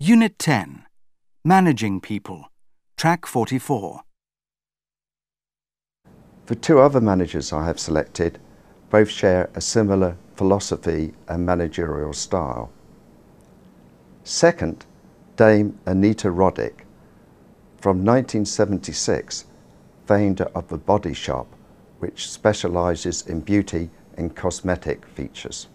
Unit 10. Managing People. Track 44. The two other managers I have selected both share a similar philosophy and managerial style. Second, Dame Anita Roddick, from 1976, founder of The Body Shop, which specialises in beauty and cosmetic features.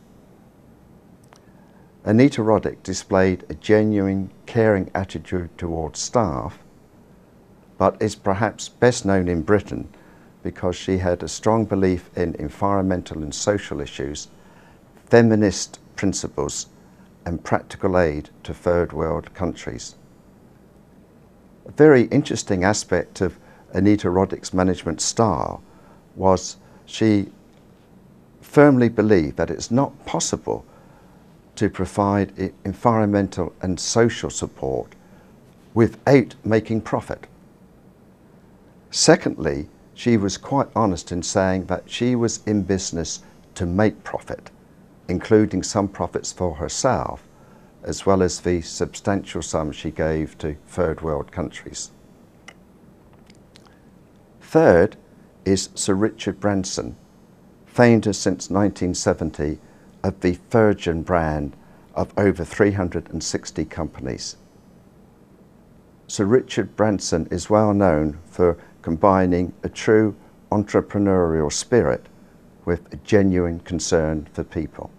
Anita Roddick displayed a genuine, caring attitude towards staff, but is perhaps best known in Britain because she had a strong belief in environmental and social issues, feminist principles, and practical aid to third world countries. A very interesting aspect of Anita Roddick's management style was she firmly believed that it's not possible to provide environmental and social support without making profit. Secondly, she was quite honest in saying that she was in business to make profit, including some profits for herself, as well as the substantial sums she gave to third world countries. Third is Sir Richard Branson, founder since 1970 of the Virgin brand of over 360 companies. Sir Richard Branson is well known for combining a true entrepreneurial spirit with a genuine concern for people.